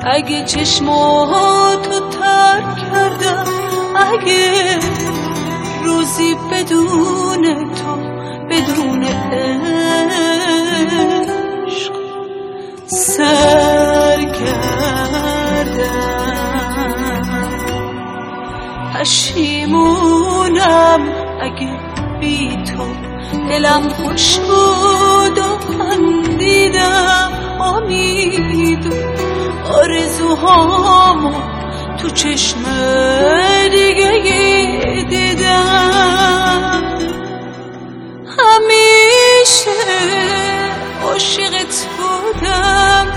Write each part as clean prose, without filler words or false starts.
اگه چشماتو ترک کردم، اگه روزی بدون تو، بدون عشق سرگردم، پشیمونم اگه بی تو دلم خوش بود و خندیدم، امید و آرزوهامو تو چشم دیگه دیدم. همیشه عاشقت بودم،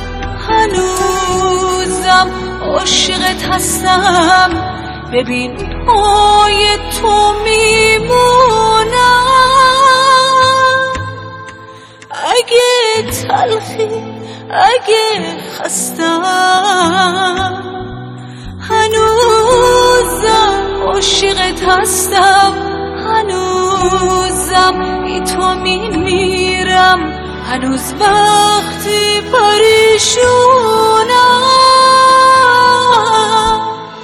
هنوزم عاشقت هستم، ببین پای تو میمونم. اگه تلخی، اگه خستم، هنوزم عاشقت هستم، هنوزم بی تو میمیرم، هنوز وقتی پریشونم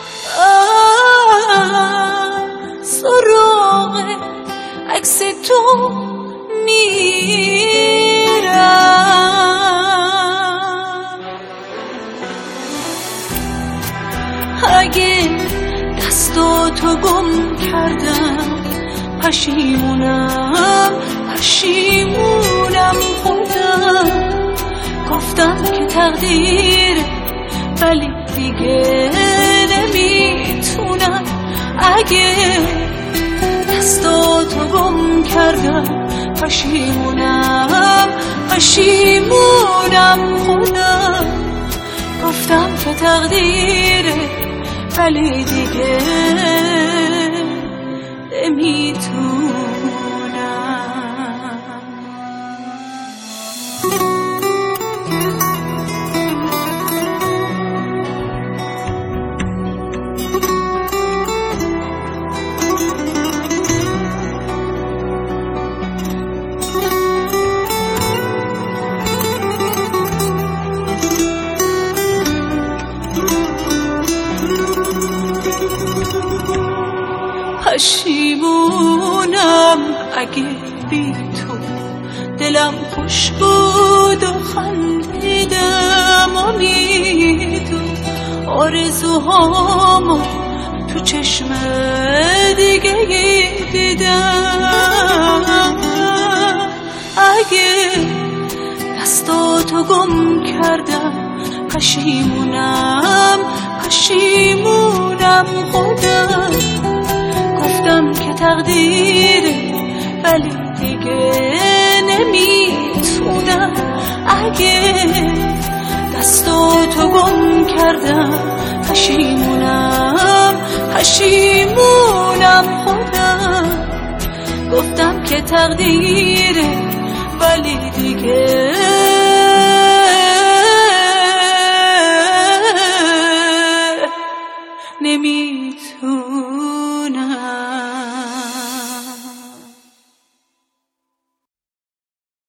سراغ عکس تو میرم. اگه دستاتو گم کردم، پشیمونم، پشیمونم خودم. گفتم که تقدیره ولی دیگه نمیتونم. اگه دستاتو گم کردم، پشیمونم، پشیمونم خودم. گفتم که تقدیره ولی دیگه نمیتونم. پشیمونم اگه بی تو دلم خوش بود و خندیدم، امید و آرزوهامو تو چشم دیگه دیدم. اگه دستاتو گم کردم، پشیمونم، پشیمونم خودم. گفتم که تقدیره ولی دیگه نمیتونم. اگه دستاتو گم کردم، پشیمونم، پشیمونم خودم. گفتم که تقدیره ولی دیگه نمیتونم.